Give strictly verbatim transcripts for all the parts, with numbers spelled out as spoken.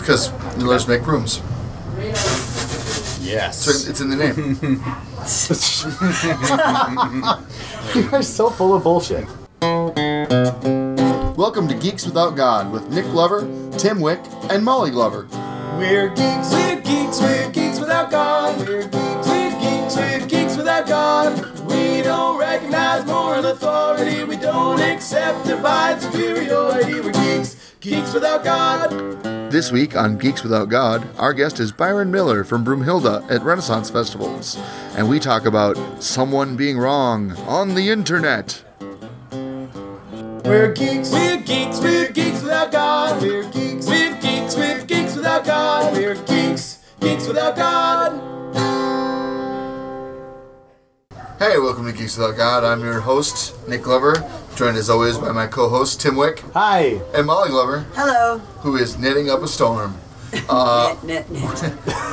Because Millers make brooms. Yes. So it's in the name. You are so full of bullshit. Welcome to Geeks Without God with Nick Glover, Tim Wick, and Molly Glover. We're geeks, we're geeks, we're geeks without God. We're geeks, we're geeks, we're geeks without God. We don't recognize moral authority. We don't accept divine superiority. We're geeks, geeks without God. This week on Geeks Without God, our guest is Byron Miller from Broomhilda at Renaissance Festivals, and we talk about someone being wrong on the internet. We're geeks, we're geeks, we're geeks without God. We're geeks, we're geeks, we're geeks without God. We're geeks, geeks without God. Hey, welcome to Geeks Without God. I'm your host, Nick Glover, joined as always by my co-host, Tim Wick. Hi. And Molly Glover. Hello. Who is knitting up a storm. Uh, knit, knit, knit.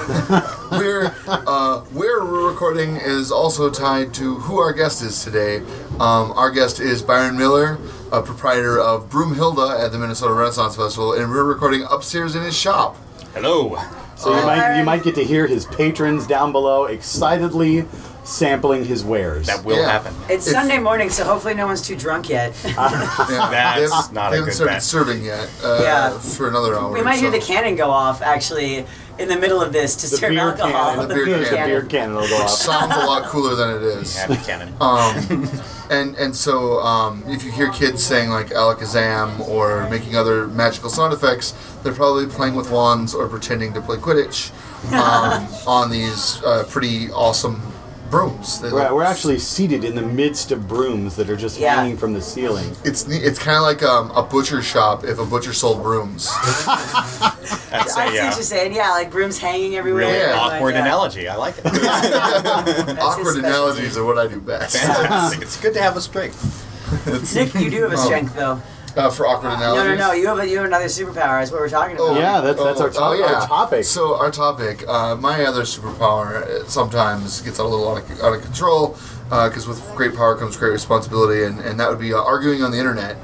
Where, uh, where we're recording is also tied to who our guest is today. Um, our guest is Byron Miller, a proprietor of Broomhilda at the Minnesota Renaissance Festival, and we're recording upstairs in his shop. Hello. So you might you might get to hear his patrons down below excitedly sampling his wares. That will Yeah. happen. It's If- Sunday morning, so hopefully no one's too drunk yet. Yeah, That's they haven't- not they a haven't good started bet. serving yet uh, Yeah. for another hour. We might so. hear the cannon go off, actually, in the middle of this to The serve beer alcohol. cannon. The beer The cannon. beer cannon will go Which off. sounds a lot cooler than it is. Happy cannon. Um, and and so um, if you hear kids saying like Alakazam or making other magical sound effects, they're probably playing with wands or pretending to play Quidditch um, on these uh, pretty awesome brooms. They We're, look- we're actually seated in the midst of brooms that are just Yeah. hanging from the ceiling. It's ne- it's kind of like um, a butcher shop if a butcher sold brooms. That's I a see uh, what you're saying. Yeah, like brooms hanging everywhere. really Yeah. awkward Like, uh, analogy. I like it. that's Awkward his specialty. analogies are what I do best. Fantastic. It's good to have a strength. Nick, you do have a strength, though. Uh, for awkward No, analogies. no, no. You have a, you have another superpower. That's what we're talking about. Oh, Yeah, that's- that's our to- our topic. So our topic, uh, my other superpower uh, sometimes gets a little out of, out of control because with great power comes great responsibility, and, and that would be uh, arguing on the internet.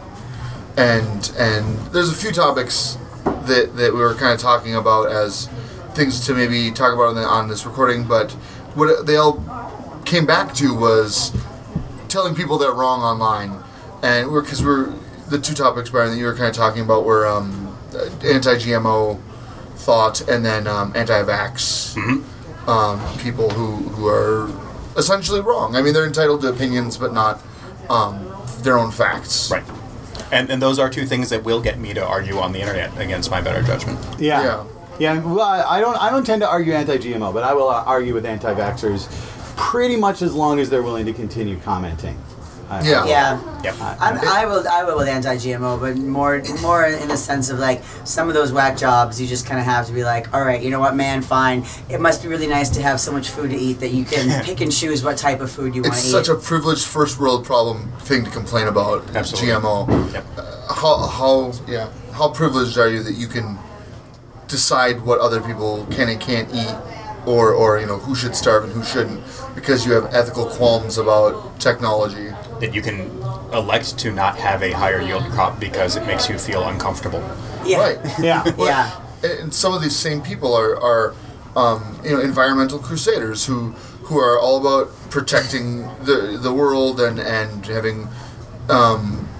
And and there's a few topics that, that we were kind of talking about as things to maybe talk about on, the, on this recording, but what they all came back to was telling people they're wrong online, and we're because we're the two topics, Brian, that you were kind of talking about were um, anti-G M O thought and then um, anti-vax Mm-hmm. um, people who who are essentially wrong. I mean, they're entitled to opinions, but not um, their own facts. Right. And and those are two things that will get me to argue on the internet against my better judgment. Yeah. Yeah. Yeah. Well, I I don't I don't tend to argue anti-G M O, but I will uh, argue with anti-vaxxers pretty much as long as they're willing to continue commenting. I, Yeah. Yeah. Yep. I'm, I will. I will with anti-G M O, but more, more in the sense of like some of those whack jobs. You just kind of have to be like, all right, you know what, man, fine. It must be really nice to have so much food to eat that you can pick and choose what type of food you want It's to eat. such a privileged first world problem thing to complain about. Absolutely. G M O. Yep. How how yeah how privileged are you that you can decide what other people can and can't eat, or or you know who should starve and who shouldn't because you have ethical qualms about technology. That you can elect to not have a higher yield crop because it makes you feel uncomfortable. yeah. Right. Yeah. Yeah. And some of these same people are are um, you know environmental crusaders who who are all about protecting the the world and and having um,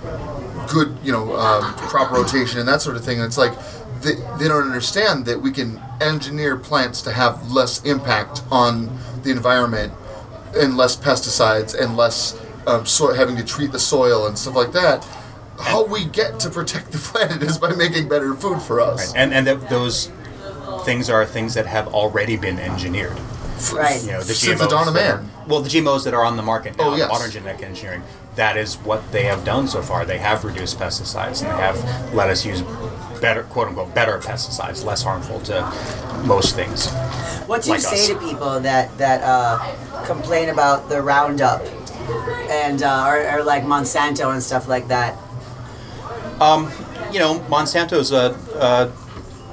good you know um, crop rotation and that sort of thing. And it's like they, they don't understand that we can engineer plants to have less impact on the environment and less pesticides and less um, so having to treat the soil and stuff like that. How we get to protect the planet is by making better food for us. And and that those things are things that have already been engineered. Right. You know, the Since G M Os the dawn of that are- man. well, the G M Os that are on the market now, Oh, yes. modern genetic engineering, that is what they have done so far. They have reduced pesticides and they have let us use better, quote unquote, better pesticides, less harmful to most things. What do you like say us. to people that that uh, complain about the Roundup and uh, or, or like Monsanto and stuff like that? You know, Monsanto's a, a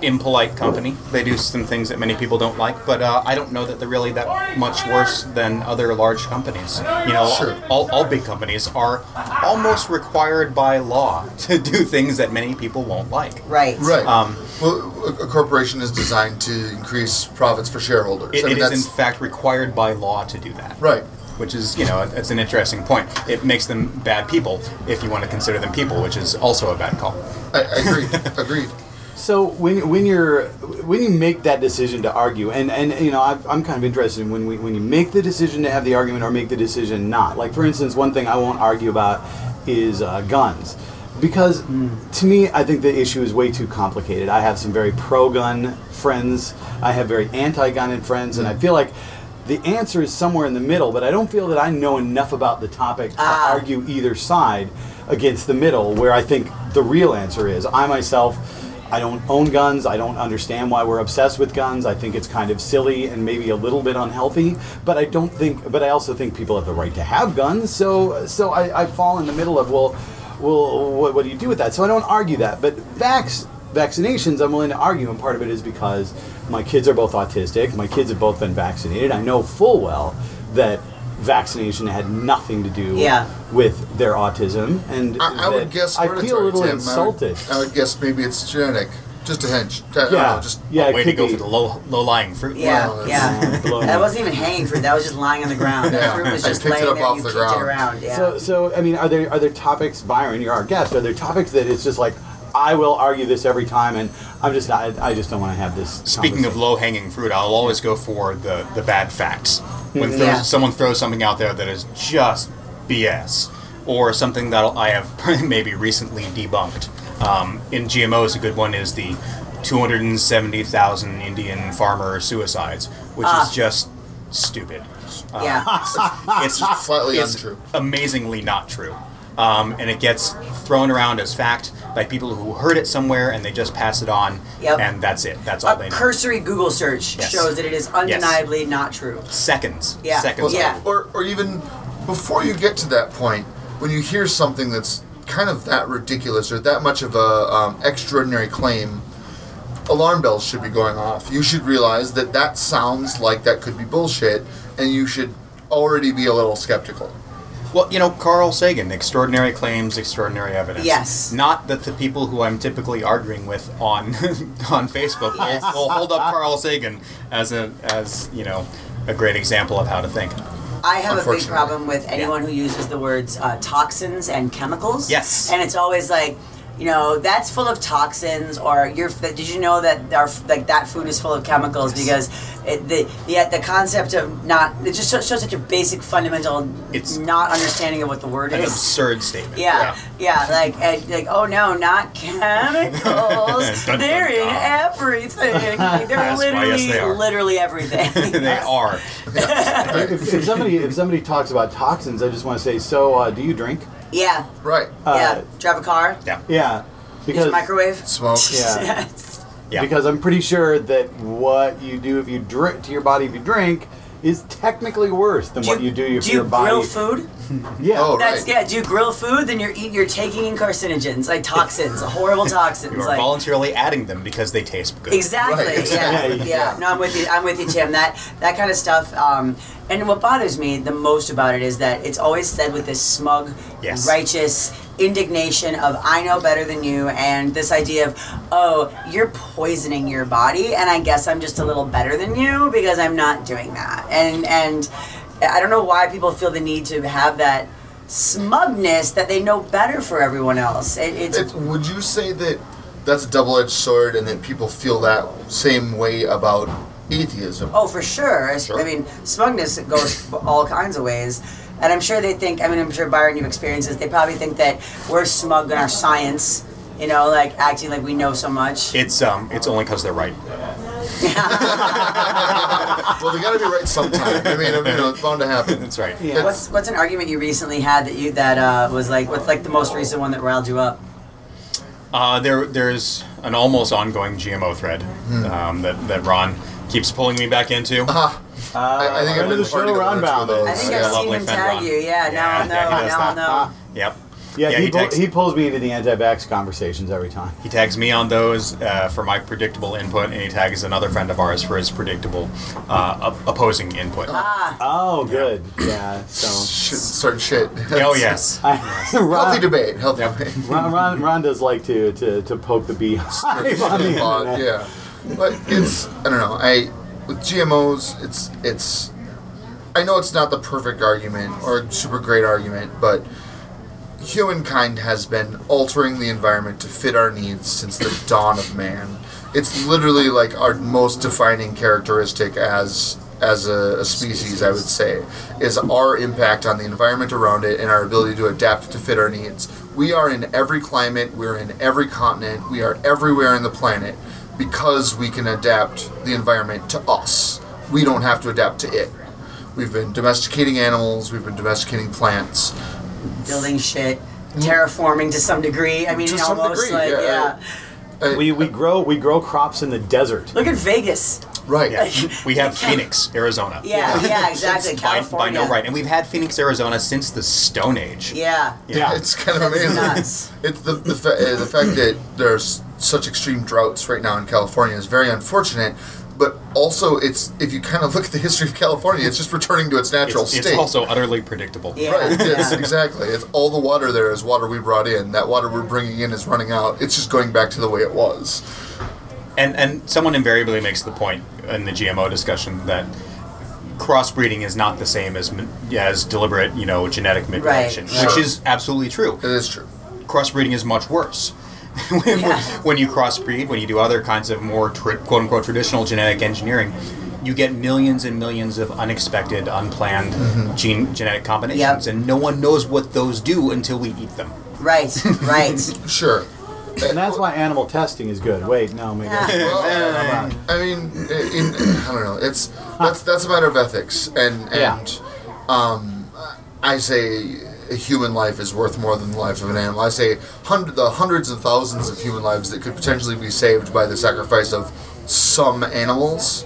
impolite company. They do some things that many people don't like, but uh, I don't know that they're really that much worse than other large companies. You know, Sure. all, all big companies are almost required by law to do things that many people won't like. Right. Right. Um, well, a a corporation is designed to increase profits for shareholders. It, I mean, it is in that's- fact required by law to do that. right. Which is, you know, it's an interesting point. It makes them bad people if you want to consider them people, which is also a bad call. I, I agreed. Agreed. So when when you're when you make that decision to argue, and, and you know I've, I'm kind of interested in when we when you make the decision to have the argument or make the decision not. Like for instance, one thing I won't argue about is uh, guns, because to me I think the issue is way too complicated. I have some very pro-gun friends. I have very anti-gun friends, and I feel like the answer is somewhere in the middle. But I don't feel that I know enough about the topic to Ah. argue either side against the middle, where I think the real answer is. I myself. I don't own guns. I don't understand why we're obsessed with guns. I think it's kind of silly and maybe a little bit unhealthy. But I don't think. But I also think people have the right to have guns. So, so I, I fall in the middle of well, well, what, what do you do with that? So I don't argue that. But vax vaccinations, I'm willing to argue, and part of it is because my kids are both autistic. My kids have both been vaccinated. I know full well that vaccination had nothing to do Yeah. with their autism, and I, I would that guess I feel a hereditary, little Tim. insulted. I would, I would guess maybe it's genetic. Just a hinge. I don't Yeah, know, just yeah, it Way to could go be. for the low, low-lying fruit. Yeah, Well, yeah. Blown That up. wasn't even hanging fruit. That was just lying on the ground. Yeah. The fruit was I just picked it laying up there. off You the kicked ground. it around. Yeah. So, so I mean, are there are there topics, Byron? You're our guest. Are there topics that it's just like I will argue this every time, and I'm just not. I just don't want to have this. Speaking of conversation. low-hanging fruit, I'll always go for the, the bad facts. When throws, Yeah. someone throws something out there that is just B S, or something that I have maybe recently debunked. Um, in G M Os, a good one is the two hundred seventy thousand Indian farmer suicides, which Ah. is just stupid. Uh, yeah. It's flatly it's untrue. amazingly not true. Um, and it gets thrown around as fact by people who heard it somewhere and they just pass it on, Yep. and that's it. That's all A they know. cursory Google search Yes. shows that it is undeniably not true. Seconds. Yeah. Seconds. Yeah. Or, or even before you get to that point, when you hear something that's kind of that ridiculous or that much of a um, extraordinary claim, alarm bells should be going off. You should realize that that sounds like that could be bullshit, and you should already be a little skeptical. Well, you know, Carl Sagan, extraordinary claims, extraordinary evidence. Yes. Not that the people who I'm typically arguing with on on Facebook will- Yes. will hold up Carl Sagan as a as you know a great example of how to think. I have a big Unfortunately. problem with anyone who uses the words uh, toxins and chemicals. Yes. And it's always like, you know, that's full of toxins, or you're. Did you know that our, like that food is full of chemicals? Because it, the the the concept of not it just shows, shows such a basic fundamental It's not understanding of what the word An is. absurd statement. Yeah, yeah, like, and, like, oh no, not chemicals. Dun, dun, They're in dun. everything. They're Yes, why, literally, yes, they are. literally everything. they are. if, if somebody if somebody talks about toxins, I just want to say, so uh, do you drink? Yeah, Right. Uh, yeah. Drive a car. Yeah. Yeah, Use a because microwave. Smoke. Yeah. Yeah. because I'm pretty sure that what you do if you drink to your body if you drink is technically worse than Do what you do if do your you body. grill food? Yeah. Oh, That's right. yeah. Do you grill food? Then you're eat, you're taking in carcinogens, like toxins, horrible toxins. You are like, voluntarily adding them because they taste good. Exactly. Right. Yeah, Yeah, yeah. yeah. No, I'm with you. I'm with you, Tim. That that kind of stuff. Um, and what bothers me the most about it is that it's always said with this smug, Yes. righteous indignation of I know better than you, and this idea of oh you're poisoning your body, and I guess I'm just a little better than you because I'm not doing that. And and I don't know why people feel the need to have that smugness that they know better for everyone else. It, it's It, would you say that that's a double-edged sword, and that people feel that same way about atheism? Oh, for sure. Sure. I mean, smugness goes all kinds of ways. And I'm sure they think, I mean, I'm sure, Byron, you've experienced this, they probably think that we're smug in our science, you know, like acting like we know so much. It's um, it's only because they're right. Well, they got to be right sometime. I mean, you know, it's bound to happen. That's right. Yeah. What's what's an argument you recently had that you that uh, was like, what's like the most recent one that riled you up? Uh, there, there's an almost ongoing G M O thread um, that, that Ron keeps pulling me back into. Ah, Uh, I, I think I've friend of been the party show, to one Ron or two of Bound. those. I think yeah. I've seen Lovely him friend, tag Ron. you. Yeah, now I'll know. yeah, he does now I'll that. know. Yep. Yeah, Yeah, he, he pull, takes- he pulls me into the anti-vax conversations every time. He tags me on those uh, for my predictable input, and he tags another friend of ours for his predictable uh, op- opposing input. Ah, Oh, good. Yeah. So Shit, start shit. Oh yes. I, Healthy Ron, debate. Healthy debate. Ron, Ron, Ron does like to, to, to poke the beehive on the Thought, internet. yeah, but it's I don't know. I with G M Os, it's it's. I know it's not the perfect argument or a super great argument, but humankind has been altering the environment to fit our needs since the dawn of man. It's literally like our most defining characteristic as as a, a species, I would say, is our impact on the environment around it and our ability to adapt to fit our needs. We are in every climate, we're in every continent, we are everywhere on the planet because we can adapt the environment to us. We don't have to adapt to it. We've been domesticating animals, we've been domesticating plants. building shit, terraforming to some degree. I mean, To some almost degree, like yeah. yeah. Uh, We, we grow we grow crops in the desert. Look at Vegas. right. Yeah. We have Phoenix, Arizona. Yeah, yeah, exactly. By, by California. no right, and we've had Phoenix, Arizona since the Stone Age. Yeah. Yeah. It's kind of That's amazing. nuts. It's the the, fa- uh, the fact that there's such extreme droughts right now in California is very unfortunate. But also, it's if you kind of look at the history of California, it's just returning to its natural It's, state. it's also utterly predictable. Yeah. Right, yes, yeah. exactly. It's all the water there is water we brought in. That water we're bringing in is running out. It's just going back to the way it was. And and someone invariably makes the point in the G M O discussion that crossbreeding is not the same as ma- as deliberate, you know, genetic manipulation, Right. which Sure. is absolutely true. It is true. Crossbreeding is much worse. when, Yeah. when you crossbreed, when you do other kinds of more tra- quote unquote traditional genetic engineering, you get millions and millions of unexpected, unplanned gene genetic combinations, Yep. and no one knows what those do until we eat them. Right, right. Sure. And that's why animal testing is good. Wait, no, maybe. Ah. Well, I mean, in, I don't know. It's that's that's a matter of ethics, and Yeah. and um, I say a human life is worth more than the life of an animal. I say hundred the hundreds of thousands of human lives that could potentially be saved by the sacrifice of some animals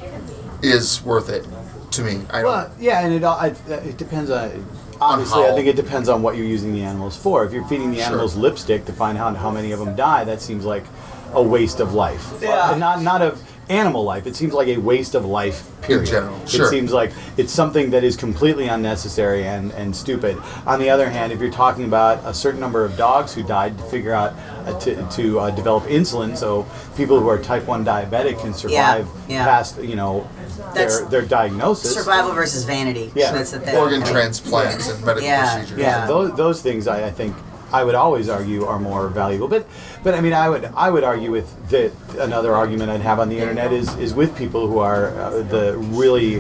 is worth it to me. I don't. Well, yeah, and it all it, it depends on. Obviously, I how. think it depends on what you're using the animals for. If you're feeding the Sure. animals lipstick to find out how many of them die, that seems like a waste of life. Yeah. And not not of animal life. It seems like a waste of life. Period. general, It sure. seems like it's something that is completely unnecessary and, and stupid. On the other hand, if you're talking about a certain number of dogs who died to figure out uh, to, to uh, develop insulin, so people who are type one diabetic can survive yeah. past you know That's- their their diagnosis. Survival versus vanity. Yeah. That's the thing. Organ I mean, transplants and medical Yeah. procedures. Yeah, Yeah. those those things I, I think I would always argue are more valuable. But but I mean I would I would argue with that another argument I'd have on the internet is is with people who are uh, the really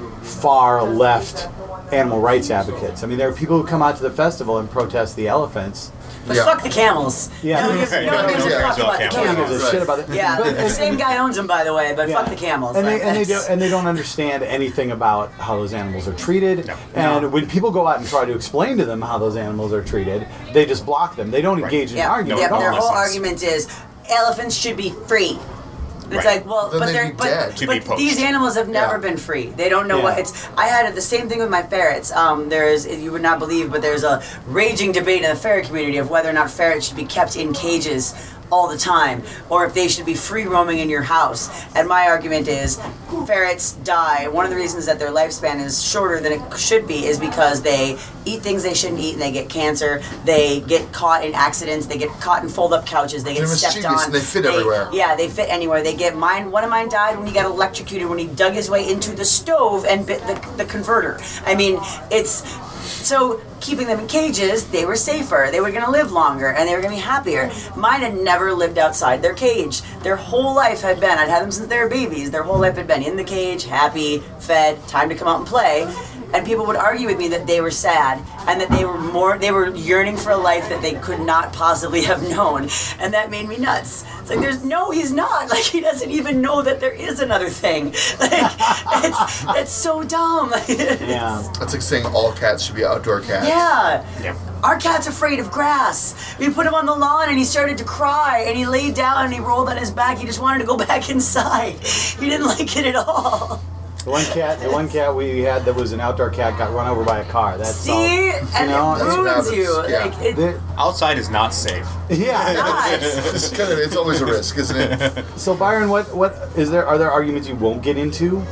far left animal rights advocates. I mean there are people who come out to the festival and protest the elephants. But Yeah. fuck the camels. Yeah. No one gives, no one gives a Yeah. fuck about the Camels. Nobody gives camels. a Right. shit about it. Yeah, But- the same guy owns them, by the way, but Yeah. fuck the camels. And they, Like, and they that's- don't and they don't understand anything about how those animals are treated. No. And when people go out and try to explain to them how those animals are treated, they just block them. They don't engage in Yeah, argument yeah, at all. their whole listens. argument is elephants should be free. And it's Right. like, well, Then but they'd they're be but, dead. To be but poached. these animals have never Yeah. been free. They don't know Yeah. what it's. I had the same thing with my ferrets. Um, there's you would not believe, but there's a raging debate in the ferret community of whether or not ferrets should be kept in cages all the time, or if they should be free roaming in your house. And my argument is, ferrets die. One of the reasons that their lifespan is shorter than it should be is because they eat things they shouldn't eat, and they get cancer. They get caught in accidents. They get caught in fold-up couches. They get They're stepped mischievous on. and they fit everywhere. Yeah, they fit anywhere. They get mine. One of mine died when he got electrocuted when he dug his way into the stove and bit the, the converter. I mean, it's so keeping them in cages. They were safer. They were going to live longer and they were going to be happier. Mine had never lived outside their cage. Their whole life had been. I'd had them since they were babies. Their whole life had been in the cage, happy, fed, time to come out and play. And people would argue with me that they were sad and that they were more they were yearning for a life that they could not possibly have known, and that made me nuts. It's like there's no, he's not. Like he doesn't even know that there is another thing. Like it's it's so dumb. Yeah. That's like saying all cats should be outdoor cats. Yeah. Yeah. Our cat's afraid of grass. We put him on the lawn and he started to cry and he laid down and he rolled on his back. He just wanted to go back inside. He didn't like it at all. The one cat, the one cat we had that was an outdoor cat got run over by a car. That's See, all. and know, it that's what ruins you. happens. Yeah. Like, it, The- Outside is not safe. yeah. not. It's kind of it's always a risk, isn't it? So Byron, what what is there? Are there arguments you won't get into?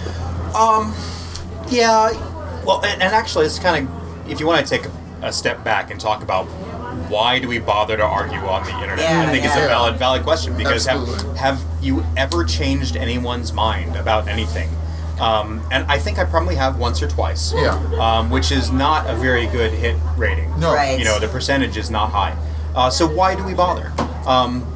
Yeah, well, and, and actually, it's kind of, if you want to take a, a step back and talk about why do we bother to argue on the internet, Yeah, I think it's yeah. a valid valid question, because have, Absolutely. have you ever changed anyone's mind about anything? Um, and I think I probably have once or twice, Yeah. um, which is not a very good hit rating. No. Right. You know, the percentage is not high. Uh, so why do we bother? Um,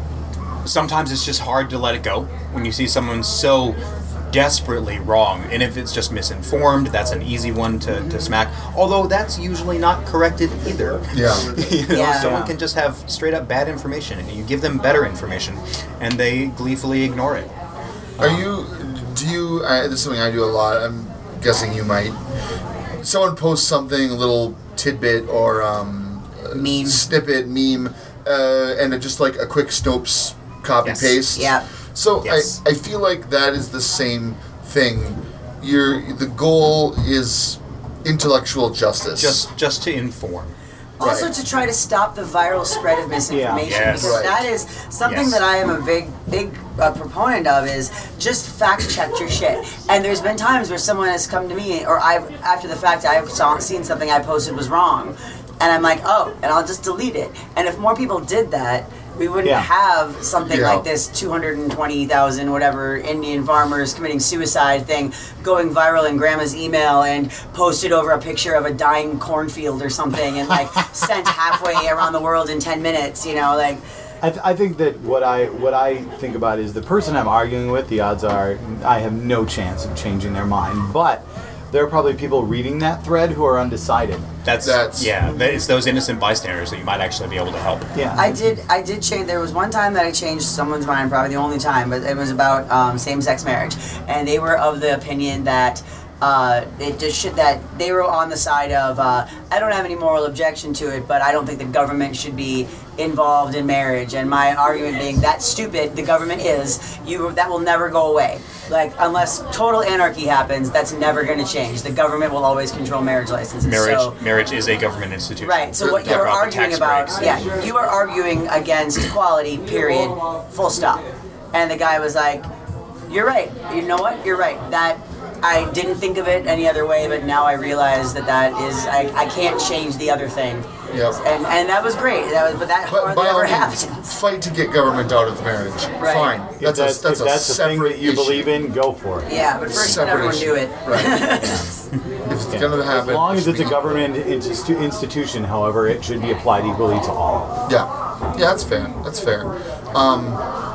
sometimes it's just hard to let it go when you see someone so desperately wrong, and if it's just misinformed, that's an easy one to, to smack, although that's usually not corrected either. Yeah. You know, Yeah. someone Yeah. can just have straight up bad information and you give them better information and they gleefully ignore it. Are you? Do you? Uh, this is something I do a lot. I'm guessing you might. Someone posts something, a little tidbit or um, Meme. snippet, meme, uh, and it just like a quick Snopes copy Yes. paste. Yeah. So Yes. I, I feel like that is the same thing. Your the goal is intellectual justice. Just just to inform. Also, Right. to try to stop the viral spread of misinformation, Yeah. Yes. because Right. that is something Yes. that I am a big, big uh, proponent of. Is just fact check your shit. And there's been times where someone has come to me, or I've after the fact I've saw, seen something I posted was wrong, and I'm like, oh, and I'll just delete it. And if more people did that, we wouldn't Yeah. have something Yeah. like this two hundred twenty thousand whatever Indian farmers committing suicide thing going viral in grandma's email and posted over a picture of a dying cornfield or something and like sent halfway around the world in ten minutes, you know, like I, th- I think that what I what I think about is the person I'm arguing with. The odds are I have no chance of changing their mind, but there are probably people reading that thread who are undecided. That's, That's- yeah, that- it's those innocent bystanders that you might actually be able to help. Yeah, I did. I did change. There was one time that I changed someone's mind, probably the only time, but it was about um, same-sex marriage, and they were of the opinion that uh, it just should that they were on the side of uh, I don't have any moral objection to it, but I don't think the government should be involved in marriage. And my argument being that's stupid. The government is you. That will never go away. Like unless total anarchy happens, that's never going to change. The government will always control marriage licenses. Marriage So, marriage is a government institution. Right. So what Talk you're about the arguing tax about, breaks. yeah, you are arguing against equality. Period. Full stop. And the guy was like, "You're right. You know what? You're right. That I didn't think of it any other way, but now I realize that that is I, I can't change the other thing." Yep. And and that was great. That was, but that But hardly by all ever means, happens. fight to get government out of marriage. Right. Fine. if That's that's, a that's if a that's the thing separate that you issue. believe in, go for it. Yeah, but first let Separate everyone issue. do it. Right. If it's Yeah. gonna happen, As long as it it's should a be- government institu- institution, however, it should be applied equally to all. Yeah. Yeah, that's fair. That's fair. Um,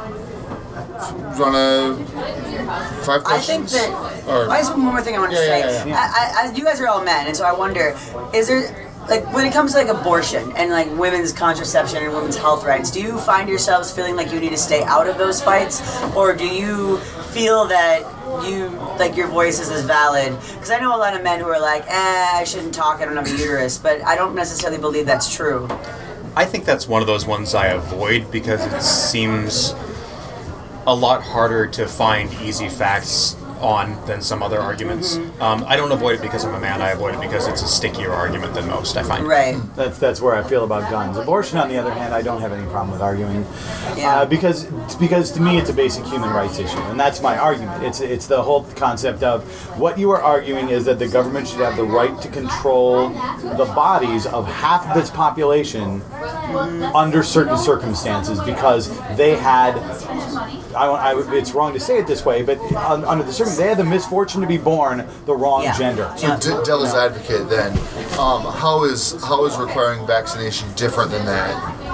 do you wanna five I think questions? that. Or- I just one more thing I want to Yeah, say. yeah, yeah, I, I, I, you guys are all men, and so I wonder, is there like when it comes to like abortion and like women's contraception and women's health rights, do you find yourselves feeling like you need to stay out of those fights, or do you feel that you like your voice is as valid? Because I know a lot of men who are like, eh, I shouldn't talk, I don't have a uterus, but I don't necessarily believe that's true. I think that's one of those ones I avoid because it seems a lot harder to find easy facts on than some other arguments. Um, I don't avoid it because I'm a man. I avoid it because it's a stickier argument than most, I find. Right. That's that's where I feel about guns. Abortion, on the other hand, I don't have any problem with arguing, Yeah. uh, because because to me it's a basic human rights issue, and that's my argument. It's it's the whole concept of what you are arguing is that the government should have the right to control the bodies of half of its population under certain circumstances because they had. I, I, it's wrong to say it this way, but un, under the circumstances, they had the misfortune to be born the wrong Yeah. gender. So d- devil's advocate then, um, how is how is requiring vaccination different than that?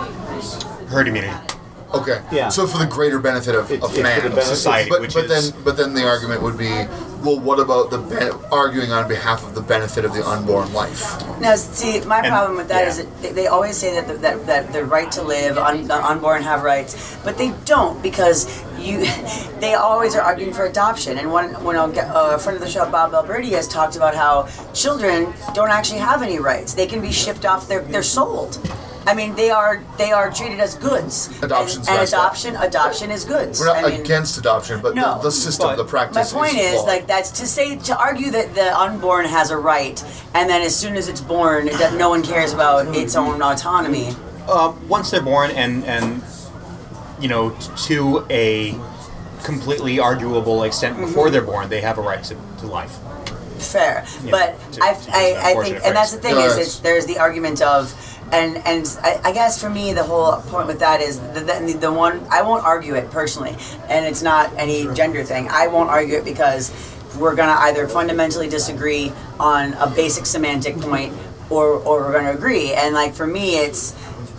Herd immunity. Okay. Yeah. So for the greater benefit of, It's- of it's man, for the benefit- Society, but, which but is- then but then the argument would be, well, what about the ben- arguing on behalf of the benefit of the unborn life? Now, see, my And- problem with that yeah. is that they- they always say that the, that, that the right to live, un, the unborn have rights, but they don't because you. They always are arguing for adoption. And one, when I'll get, uh, a friend of the show, Bob Alberti, has talked about how children don't actually have any rights. They can be shipped off. They're they're sold. I mean, they are they are treated as goods. Adoption's and, and messed up. adoption adoption is goods. We're not I mean, against adoption, but No. the, the system, But the practice. my point is, flawed. like, that's to say, to argue that the unborn has a right, and then as soon as it's born, that no one cares about its own autonomy. Uh, once they're born and and you know to a completely arguable extent before they're born, they have a right to, to life. Fair, Yeah, but to- I, to use an I, I think, unfortunate and that's the phrase. thing is, Yes. it's, there's the argument of, and and I, I guess for me the whole point with that is the, the the one I won't argue it personally, and it's not any gender thing. I won't argue it because we're gonna either fundamentally disagree on a basic semantic point, or or we're gonna agree. And like for me, it's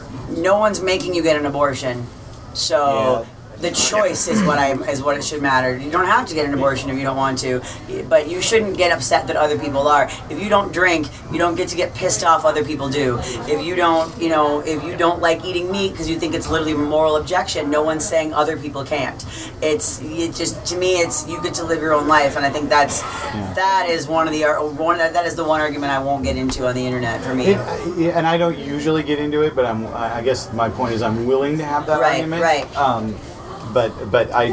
no one's making you get an abortion, so. The choice is what I is what it should matter. You don't have to get an abortion if you don't want to, but you shouldn't get upset that other people are. If you don't drink, you don't get to get pissed off other people do. If you don't, you know, if you don't like eating meat because you think it's literally a moral objection, no one's saying other people can't. It's it just to me, it's you get to live your own life, and I think that's that is one of the ar- one that is the one argument I won't get into on the internet for me. It, yeah, and I don't usually get into it, but I'm. I I guess my point is I'm willing to have that Right, argument. right. Um, but but I.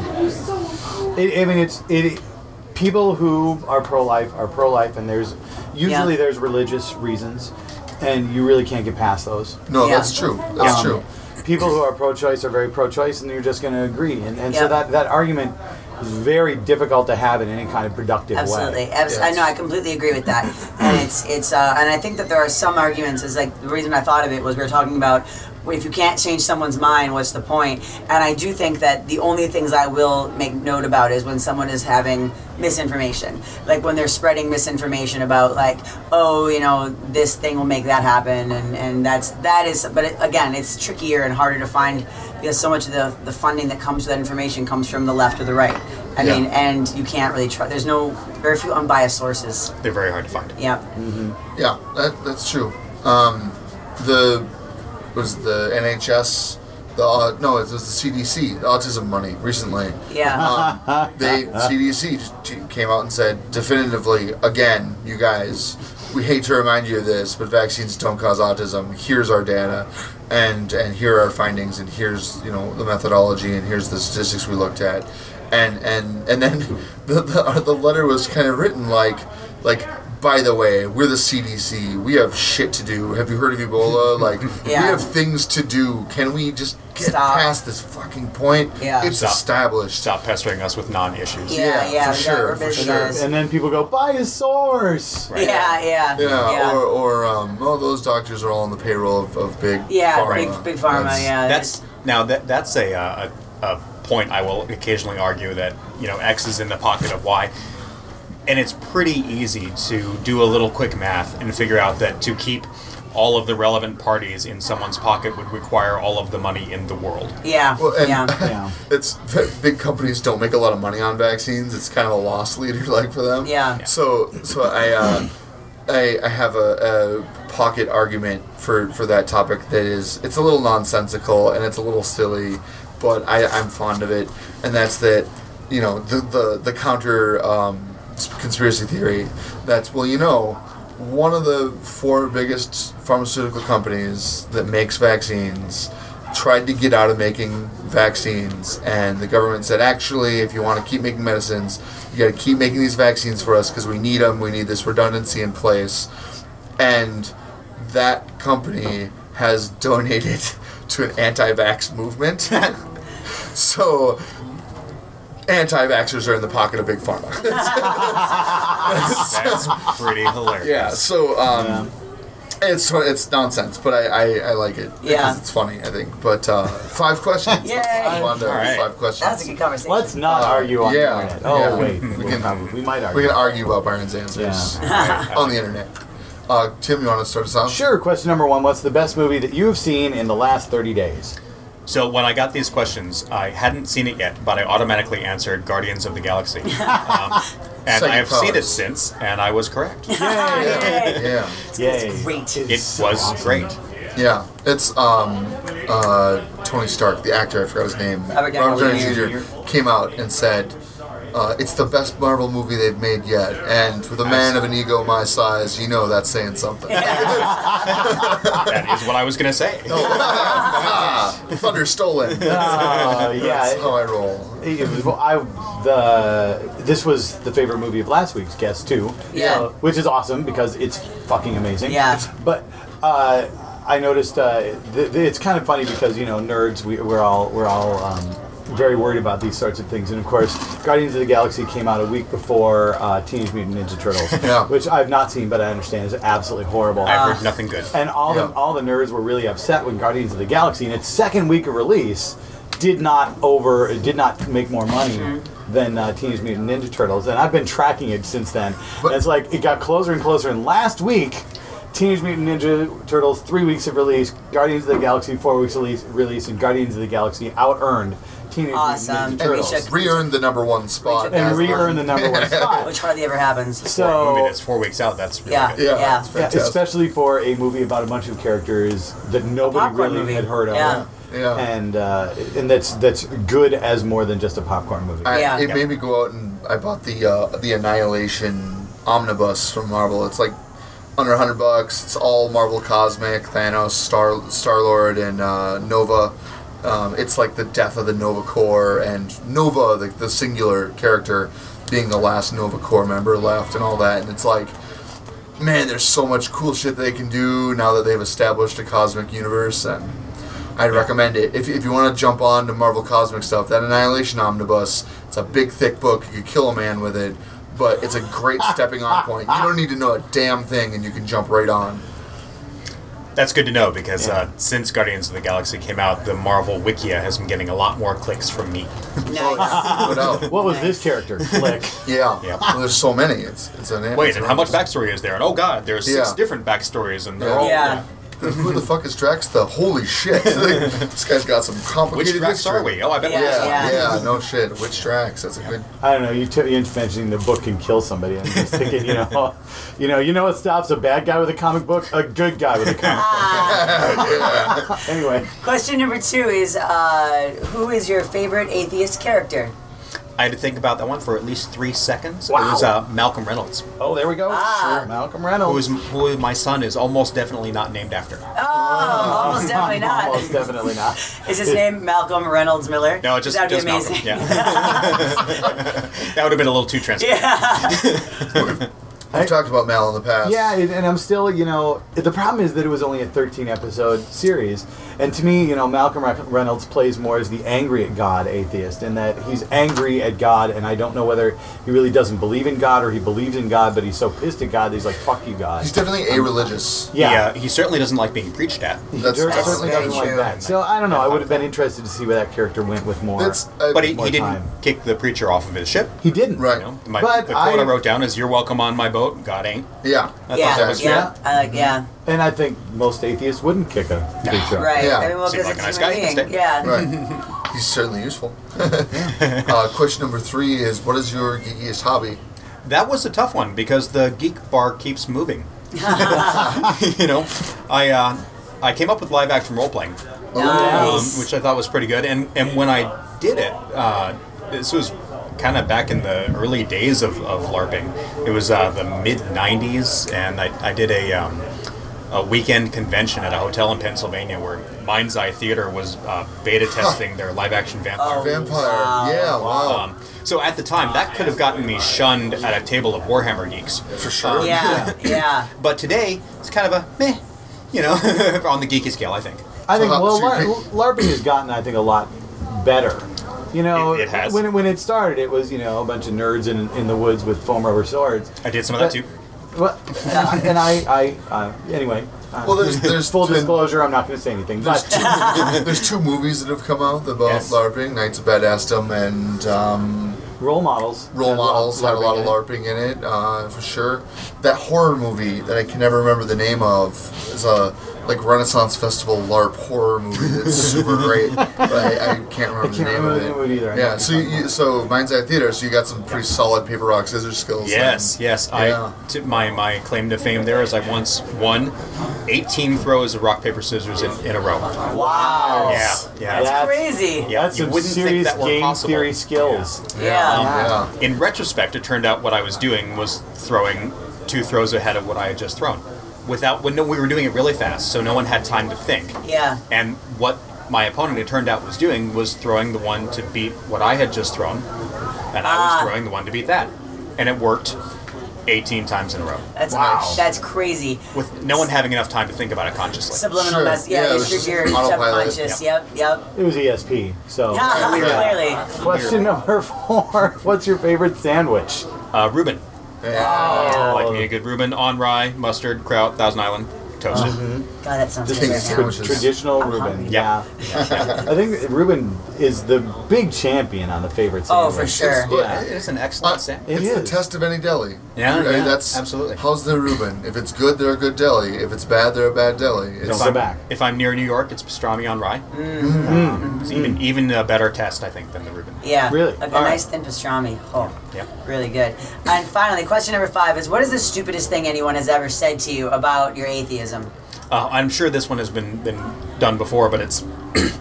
It, I mean, it's it. People who are pro-life are pro-life, and there's usually Yeah. there's religious reasons, and you really can't get past those. no, Yeah. that's true. That's Um, true. People who are pro-choice are very pro-choice, and you're just going to agree. And, and Yeah. so that, that argument is very difficult to have in any kind of productive Absolutely, way. Abs- I Yes. know. I completely agree with that, and it's it's uh, and I think that there are some arguments. Is like the reason I thought of it was we were talking about if you can't change someone's mind, what's the point? And I do think that the only things I will make note about is when someone is having misinformation, like when they're spreading misinformation about like, oh, you know, this thing will make that happen, and and that's that is. But it, again, it's trickier and harder to find because so much of the the funding that comes with that information comes from the left or the right. I Yeah. mean, and you can't really try. There's no very few unbiased sources. They're very hard to find. Yeah. Yeah, that, that's true. Um, the was the N H S. The uh, no, it was the C D C, the autism money recently. Yeah. Um, they C D C just t- came out and said definitively again, you guys, we hate to remind you of this, but vaccines don't cause autism. Here's our data, and and here are our findings, and here's you know the methodology, and here's the statistics we looked at, and and and then the the, the letter was kind of written like like. By the way, we're the C D C. We have shit to do. Have you heard of Ebola? Like, we Yeah. have things to do. Can we just get Stop. past this fucking point? Yeah. It's Stop. established. Stop pestering us with non-issues. Yeah, Yeah, yeah, for we sure, got, we're for busy sure. guys. And then people go, buy a source. Right. Yeah, yeah, Yeah, yeah. or, or um, oh, those doctors are all on the payroll of, of big Yeah, pharma. big big pharma. That's- Yeah, That's now that that's a, uh, a a point I will occasionally argue that you know X is in the pocket of Y, and it's pretty easy to do a little quick math and figure out that to keep all of the relevant parties in someone's pocket would require all of the money in the world. yeah, Well, and yeah. Yeah. it's big companies don't make a lot of money on vaccines. It's kind of a loss leader, like for them. Yeah. So, so I, uh, I, I have a, a pocket argument for, for that topic that is it's a little nonsensical and it's a little silly, but I, I'm fond of it, and that's that you know the the the counter um, conspiracy theory. That's well, you know. One of the four biggest pharmaceutical companies that makes vaccines tried to get out of making vaccines, and the government said, actually, if you want to keep making medicines, you got to keep making these vaccines for us because we need them. We need this redundancy in place. And that company has donated to an anti-vax movement. So anti-vaxxers are in the pocket of big pharma. That's pretty hilarious. Yeah, so um, it's it's nonsense, but I, I, I like it because Yeah. it's funny. I think. But uh, five questions. Yay. Let's move on to All right. five questions. That's a good conversation. Let's not Uh, argue on yeah, the internet. Oh, yeah. wait. We We, can- probably, we might argue. We can argue about Byron's answers on the internet. Uh, Tim, you want to start us off? Sure. Question number one. What's the best movie that you've seen in the last thirty days? So when I got these questions, I hadn't seen it yet, but I automatically answered Guardians of the Galaxy, um, and Second I have seen it powers. since, and I was correct. Yay. Yeah, Yay. It's great. It It's so was awesome. great. yeah. It's um, uh, Tony Stark, the actor. I forgot his name. Robert Downey Downey Junior Junior came out and said, Uh, it's the best Marvel movie they've made yet, and with a man of an ego my size, you know that's saying something. That is what I was going to say. Ah, thunder stolen. Uh, yeah. That's how I roll. It was, well, I, the, this was the favorite movie of last week's guest, too. Yeah. Uh, which is awesome because it's fucking amazing. Yeah. But uh, I noticed uh, th- th- it's kind of funny because, you know, nerds, we, we're all, we're all um, very worried about these sorts of things. And, of course, Guardians of the Galaxy came out a week before uh, Teenage Mutant Ninja Turtles, Yeah. which I've not seen, but I understand is absolutely horrible. I've heard nothing good. And all Yeah. the all the nerds were really upset when Guardians of the Galaxy, in its second week of release, did not over did not make more money than uh, Teenage Mutant Ninja Turtles. And I've been tracking it since then. But- and it's like it got closer and closer. And last week, Teenage Mutant Ninja Turtles three weeks of release, Guardians of the Galaxy four weeks of release, release and Guardians of the Galaxy out earned Teenage Awesome. Mutant And Ninja we Turtles. should- Re-earned the number one spot. And And as re-earn the number one spot. Which hardly ever happens. For a So movie that's four weeks out, that's really Yeah. good. Yeah, Yeah. it's yeah, fantastic. especially for a movie about a bunch of characters that nobody popcorn really movie. had heard of. Yeah. Yeah. And uh, and that's that's good as more than just a popcorn movie. I, Yeah. It Yeah. made me go out and I bought the uh, the Annihilation omnibus from Marvel. It's like under a hundred bucks. It's all Marvel Cosmic, Thanos, Star Star Lord, and uh, Nova. Um, it's like the death of the Nova Corps, and Nova, the, the singular character, being the last Nova Corps member left, and all that. And it's like, man, there's so much cool shit they can do now that they've established a cosmic universe, and I'd recommend it. If, if you want to jump on to Marvel Cosmic stuff, that Annihilation Omnibus, it's a big, thick book. You could kill a man with it, but it's a great stepping on point. You don't need to know a damn thing, and you can jump right on. That's good to know because uh, since Guardians of the Galaxy came out, the Marvel Wikia has been getting a lot more clicks from me. Nice. No doubt. What was this character? Flick. Yeah. Yeah. Well, there's so many. It's it's an Wait, it's and how much enormous. backstory is there? And oh god, there's six Yeah. different backstories, and they're Yeah. all Yeah. Who the fuck is Drax? The holy shit! this guy's got some Which complicated Drax history. are we? Oh, I bet Yeah, we're Yeah, yeah. yeah, no shit. Which Drax? That's a good. I don't know. You t- you mentioning the book can kill somebody. I'm just thinking, you know, you know, you know what stops a bad guy with a comic book? A good guy with a comic Ah. book. Anyway, Question number two is, uh, who is your favorite atheist character? I had to think about that one for at least three seconds. Wow. It was uh, Malcolm Reynolds, oh, there we go. Ah. Sure. Malcolm who Reynolds. is who my son is almost definitely not named after. Oh, almost definitely not. Almost definitely not. Is his name Malcolm Reynolds Miller? No, just, That'd just be Malcolm. amazing. Yeah. That would have been a little too transparent. Yeah. We've talked about Mal in the past. Yeah, and and I'm still, you know, the problem is that it was only a thirteen episode series. And to me, you know, Malcolm Reynolds plays more as the angry at God atheist, in that he's angry at God, and I don't know whether he really doesn't believe in God or he believes in God, but he's so pissed at God that he's like, fuck you, God. He's definitely a-religious. Yeah. Yeah, he certainly doesn't like being preached at. He That's- cer- that's certainly very doesn't like true. that. So I don't know. I would have been interested to see where that character went with more. That's uh, But he, More he didn't time. kick the preacher off of his ship. he didn't. right. You know? My, But the quote I, I- wrote down is, "You're welcome on my boat. God ain't." Yeah. I yeah, thought that was yeah, true. I like, yeah, And I think most atheists wouldn't kick a preacher off. right. Yeah. I mean, well, Seemed because like a it's nice human guy. being. Yeah. Right. He's certainly useful. uh, question number three is: what is your geekiest hobby? That was a tough one because the geek bar keeps moving. You know, I uh, I came up with live action role playing, um, Nice. which I thought was pretty good. And and when I did it, uh, this was kind of back in the early days of, of LARPing. It was uh, the mid nineties, and I, I did a um, a weekend convention at a hotel in Pennsylvania where Mind's Eye Theater was uh, beta testing their live action vampire. Oh, Vampire. wow. Yeah. Wow. Um, so at the time, that could have gotten me shunned at a table of Warhammer geeks. For sure. Yeah, yeah. But today, it's kind of a meh, you know, on the geeky scale, I think. I think, So how- well, so Lar- you LARPing has gotten, I think, a lot better. You know, It- it has. when it, when it started, it was, you know, a bunch of nerds in in the woods with foam rubber swords. I did some of that too. Well, uh, and I, I uh, anyway. Uh, Well, there's- there's full been- disclosure. I'm not going to say anything. There's But two, there's two movies that have come out about Yes. LARPing: Knights of Badassdom and um, role models. Role have a lot of Models had a lot of LARPing in it. LARPing in it, uh, for sure. That horror movie that I can never remember the name of is a like Renaissance Festival LARP horror movie that's super great, but I, I can't remember I the can't name remember of the it. name of it either. I know Yeah, what so you're you, talking you, so Mind's Eye Theater, so you got some pretty solid paper rock scissors skills. Yes, then. yes. Yeah. I t- my my claim to fame there is I once won eighteen throws of rock paper scissors in, in a row. Wow. Yeah, yeah. That's crazy. Yeah, That's you some wouldn't think serious that were game possible. theory skills. Yeah. Yeah. In retrospect, it turned out what I was doing was throwing two throws ahead of what I had just thrown, without when no, we were doing it really fast, so no one had time to think. Yeah. And what my opponent, it turned out, was doing was throwing the one to beat what I had just thrown, and I Ah. was throwing the one to beat that, and it worked eighteen times in a row, That's Wow. that's crazy. with no one having enough time to think about it consciously. Subliminal Sure. mess. Yeah, Yeah, it your, was just your autopilot. subconscious. Yep, yep. It was E S P. So Yeah, clearly. question number four: what's your favorite sandwich? Uh, Reuben. Yeah. Like me a good Reuben on rye, mustard, kraut, Thousand Island, toasted. God, that sounds Just good. think right it's now. good. Tra- traditional I'm Reuben. hungry. Yeah. I think Reuben is the big champion on the favorite Oh, sandwich. for sure. Yeah. It is an Uh, excellent sandwich. It it's the is. test of any deli. Yeah, I mean, yeah, that's absolutely. How's the Reuben? If it's good, they're a good deli. If it's bad, they're a bad deli. Don't It's, go I'm, back. If I'm near New York, it's pastrami on rye. Mm. It's even even a better test, I think, than the Reuben. Yeah. Really? Like a All right. nice thin pastrami. Oh, Yeah. really good. And finally, question number five is: what is the stupidest thing anyone has ever said to you about your atheism? Uh, I'm sure this one has been, been done before, but it's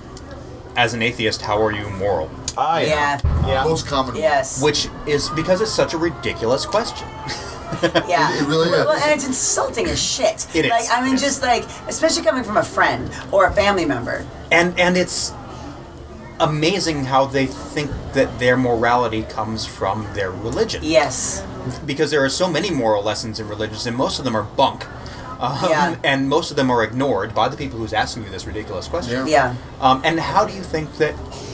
as an atheist, how are you moral? Ah, Yeah. Yeah. most common. Yes. Which is because it's such a ridiculous question. Yeah. It- it really well, is. and it's insulting as shit. It is. Like, I mean, It is. just like, especially coming from a friend or a family member. And and it's amazing how they think that their morality comes from their religion. Yes. Because there are so many moral lessons in religions, and most of them are bunk. Um, Yeah. And most of them are ignored by the people who's asking you this ridiculous question. Yeah. Yeah. Um, and how do you think that?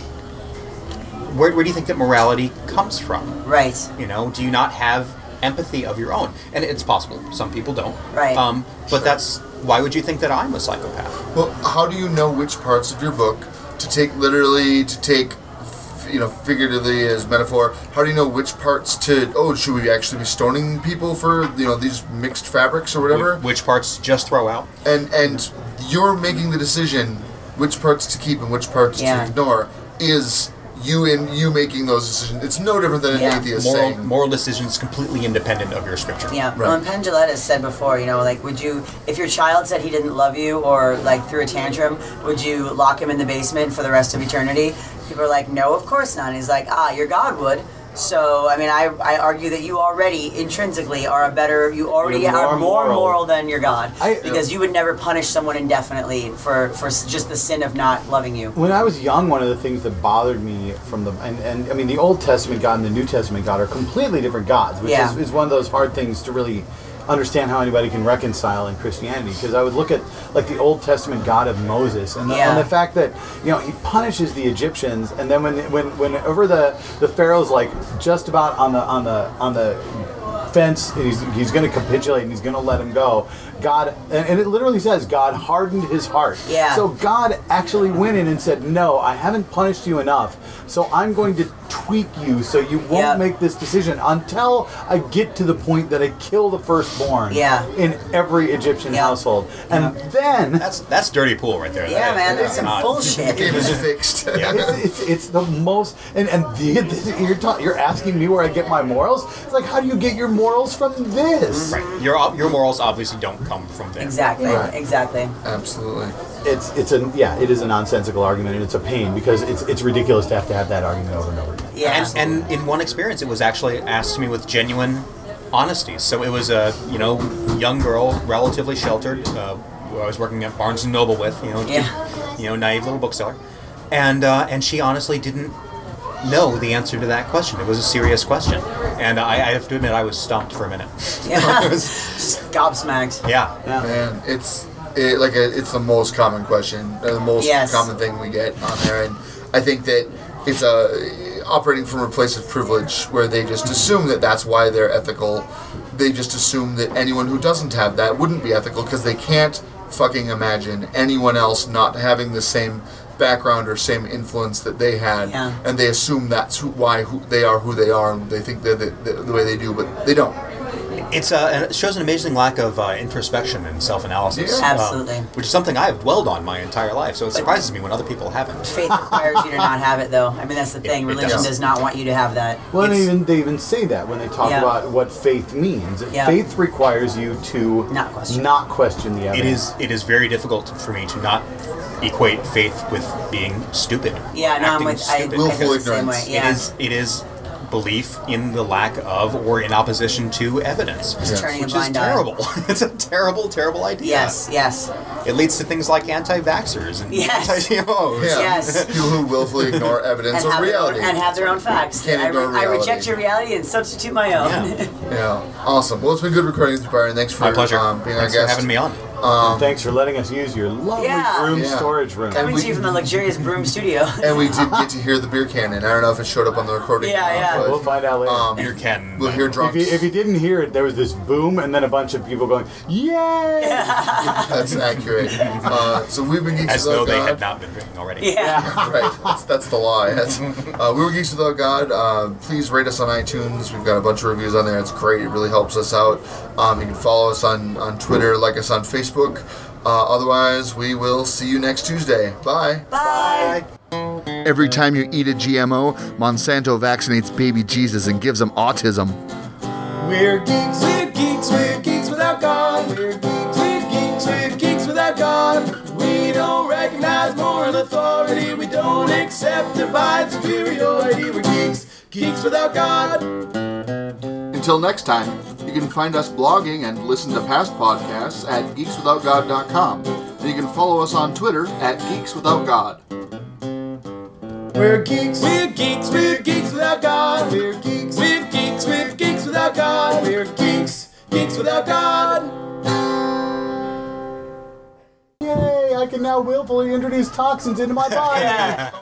Where, where do you think that morality comes from? Right. You know, do you not have empathy of your own? And it's possible. Some people don't. Right. Um, but that's why would you think that I'm a psychopath? Well, how do you know which parts of your book to take literally, to take, f- you know, figuratively as metaphor? How do you know which parts to? Oh, should we actually be stoning people for you know these mixed fabrics or whatever? Which parts just throw out? And and you're making the decision which parts to keep and which parts Yeah. to ignore. Is you and you making those decisions? It's no different than an Yeah. atheist Moral, saying. moral decisions completely independent of your scripture. Yeah. Right. Well, and Penn Jillette has said before, you know, like, would you, if your child said he didn't love you or, like, threw a tantrum, would you lock him in the basement for the rest of eternity? People are like, no, of course not. And he's like, ah, your God would. So, I mean, I, I argue that you already intrinsically are a better, you already You're are more more moral. moral than your God. I- because you would never punish someone indefinitely for, for s- just the sin of not loving you. When I was young, one of the things that bothered me from the and, and I mean the Old Testament God and the New Testament God are completely different gods, which Yeah. is, is one of those hard things to really understand how anybody can reconcile in Christianity. Because I would look at like the Old Testament God of Moses and the, Yeah. and the fact that you know he punishes the Egyptians, and then when when whenever the the Pharaoh's like just about on the on the on the fence, and he's he's going to capitulate and he's going to let him go. God, and, and it literally says God hardened his heart. Yeah. So God actually went in and said, no, I haven't punished you enough, so I'm going to tweak you so you won't Yeah. make this decision until I get to the point that I kill the firstborn Yeah. in every Egyptian Yeah. household. And then That's that's dirty pool right there. Yeah, That- man, that's there's some not- bullshit. Game is fixed. it's, it's, it's the most, and, and the, this, you're, ta- you're asking me where I get my morals? It's like, how do you get your morals from this? Right. Your your morals obviously don't come from there. Exactly, Right. exactly. Absolutely. It's it's a yeah, it is a nonsensical argument, and it's a pain because it's it's ridiculous to have to have that argument over and over again. Yeah. And, and in one experience, it was actually asked to me with genuine honesty. So it was a you know young girl, relatively sheltered, uh, who I was working at Barnes and Noble with, you know, Yeah. you know, naive little bookseller, and uh, and she honestly didn't know the answer to that question. It was a serious question, and I, I have to admit, I was stumped for a minute. Yeah. It was- Just gobsmacked. yeah. Yeah. Man, it's it, like a, it's the most common question, uh, the most Yes. common thing we get on there, and I think that it's a operating from a place of privilege where they just assume that that's why they're ethical. They just assume that anyone who doesn't have that wouldn't be ethical because they can't fucking imagine anyone else not having the same background or same influence that they had, Yeah. and they assume that's who, why who, they are who they are, and they think they're the, the, the way they do, but they don't. It's uh, it shows an amazing lack of uh, introspection and self-analysis. Yeah. Absolutely. Um, which is something I've dwelled on my entire life, so it surprises me when other people haven't. Faith requires you to not have it, though. I mean, that's the thing. it Religion does. does not want you to have that. Well, they It's even they even say that when they talk Yeah. about what faith means. Yeah. Faith requires you to Not question. not question the It evidence. is it is very difficult for me to not equate faith with being stupid. Yeah, no, I'm acting with. I, I stupid. feel Willful the same way. ignorance. Yeah. It is it is belief in the lack of or in opposition to evidence. Just turning a Which is blind eye. terrible. It's a terrible, terrible idea. Yes, yes. It leads to things like anti-vaxxers and Yes. anti-G M Os. Yeah. Yes. People who willfully ignore evidence And of have, their own, reality. and have their own facts. Can't I, ignore I reality. reject your reality and substitute my own. Yeah. Yeah, awesome. Well, it's been good recording with you, Byron. Thanks for My pleasure. Um, being Thanks our for guest. having me on. And thanks for letting us use your lovely Yeah. room Yeah. storage room. Coming we- to you from the luxurious Broom Studio. And we did get to hear the beer cannon. I don't know if it showed up on the recording. Yeah, or not, yeah. but, We'll find out later. Um, Beer can. we'll hear if, drunks. you, if you didn't hear it, there was this boom and then a bunch of people going, "Yay!" That's accurate. Uh, so we've been Geeks as though Without they God. had not been drinking already. Yeah. Right, that's, that's the lie. That's, uh, we were Geeks Without God. Uh, please rate us on iTunes. We've got a bunch of reviews on there. It's great. It really helps us out. Um, you can follow us on, on Twitter, like us on Facebook. Uh, otherwise, we will see you next Tuesday. Bye. Bye. Every time you eat a G M O, Monsanto vaccinates baby Jesus and gives him autism. We're geeks, we're geeks, we're geeks without God. We're geeks, we're geeks, we're geeks without God. We don't recognize moral authority. We don't accept divine superiority. We're geeks, geeks without God. Until next time, you can find us blogging and listen to past podcasts at geeks without god dot com. And you can follow us on Twitter at geeks without god. We're geeks, we're geeks, we're geeks without God. We're geeks, we're geeks, we're geeks without God. We're geeks, geeks without God. Yay! I can now willfully introduce toxins into my body.